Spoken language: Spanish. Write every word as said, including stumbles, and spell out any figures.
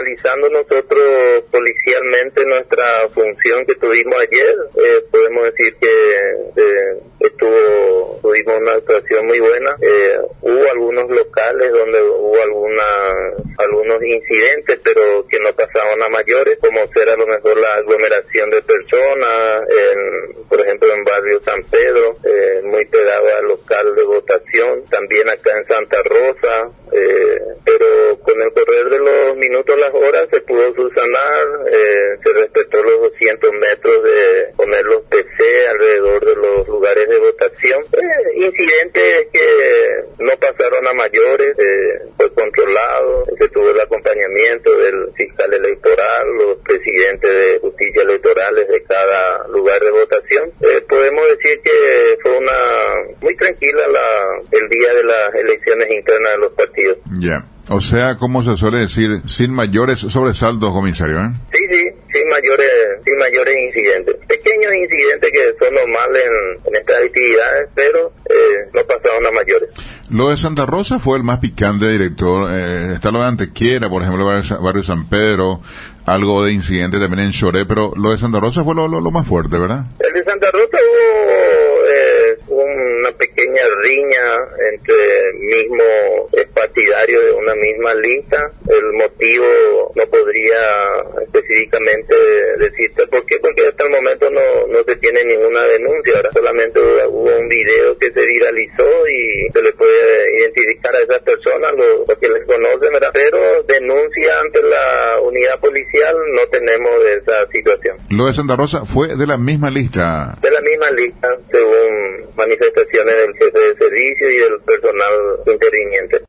analizando nosotros policialmente nuestra función que tuvimos ayer, eh, podemos decir que eh, estuvo tuvimos una actuación muy buena. Eh, hubo algunos locales donde hubo alguna algunos incidentes, pero que no pasaban a mayores, como ser a lo mejor la aglomeración de personas, en, por ejemplo en barrio San Pedro, eh, muy pegado al local de votación, también acá en Santa Rosa, eh, pero con el correr de los minutos, las horas, se pudo subsanar, eh, se respetó los doscientos metros de poner los P C alrededor de los lugares de votación. Eh, incidentes que no pasaron a mayores, eh, fue controlado, se tuvo el acompañamiento del fiscal electoral, los presidentes de justicia electorales de cada lugar de votación. Eh, podemos decir que fue una muy tranquila la el día de las elecciones internas de los partidos. Ya, yeah. O sea, como se suele decir, sin mayores sobresaltos, comisario, ¿eh? Sí, sí, sin mayores, sin mayores incidentes. Pequeños incidentes que son normales en, en estas actividades, pero eh, no pasaron a mayores. Lo de Santa Rosa fue el más picante, director. Eh, está lo de Antequera, por ejemplo, barrio, barrio San Pedro, algo de incidente también en Choré, pero lo de Santa Rosa fue lo, lo, lo más fuerte, ¿verdad? El de Santa Rosa hubo eh, una pequeña riña entre mismo partidarios de una misma lista. El motivo no podría específicamente decirte por qué, porque hasta el momento no, no se tiene ninguna denuncia. Ahora solamente hubo un video que se viralizó y se le puede identificar a esas personas, lo, lo que les conocen, ¿verdad? Pero denuncia ante la unidad policial no tenemos de esa situación. Lo de Santa Rosa fue de la misma lista. De la misma lista, según manifestaciones del jefe de servicio y del personal interviniente.